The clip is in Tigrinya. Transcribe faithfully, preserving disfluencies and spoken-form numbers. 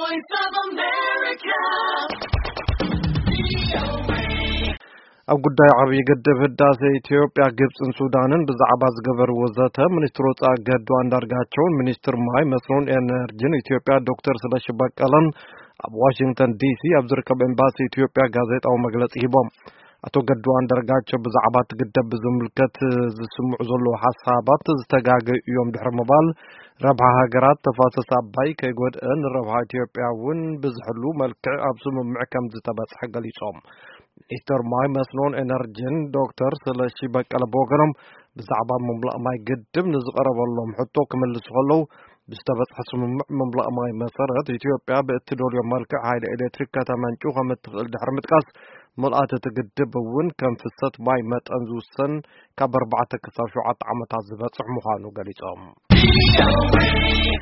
voice of America. ኣብ ጉዳይ ዓብይ ገደብ ህዳሴ ኢትዮጵያ ግብጽን ሱዳንን ብዛዕባ ዝገበሩ ወዘተ ሚኒስትር ወጻኢ ገዱ አንዳርጋቸውን ሚኒስትር ማይ መስኖን ኤነርጂን ኢትዮጵያ ዶክተር ስለሺ በቀለን ኣብ ዋሽንግተን ዲሲ ኣብ ዝርከብ ኤምባሲ ኢትዮጵያ ጋዜጣዊ መግለጺ ሂቦም አቶ ገዱ አንዳርጋቸው ብዛዕባ ትግደብ ዝምልከት ዝስምዑ ዘሎ ሐሳባት ዝተጋገዩም ድሕረ መባል ረብሃ ሃገራት ተፋሰስ አባይ ከይጎድእን ረብሃ ኢትዮጵያውን ብዝሕሉ መልክዕ ኣብ ስምምዕ ከም ዝተበጽሐ ገሊጾም ሚኒስትር ማይ መስኖን ኤነርጂን ዶክተር ስለሺ በቀለ ቦገኖም ብዛዕባ መምላእ ማይ ግድብ ንዝቀረበሎም ሕቶ ክመልሱ ከለው ብዝተበጽሐ ስምምዕ መምላእ ማይ መሰረት ኢትዮጵያ በእትደልዮ መልክዕ ኃይል ኤሌክትሪክ ከተመንጩ ከም እትኽእል ድሕሪ ምጥቃስ ملأت تجدب ون كان في السط باي مت أنزوسن كبر بعد كسر شو عط عمتها زبط صح مخانو قاليتهم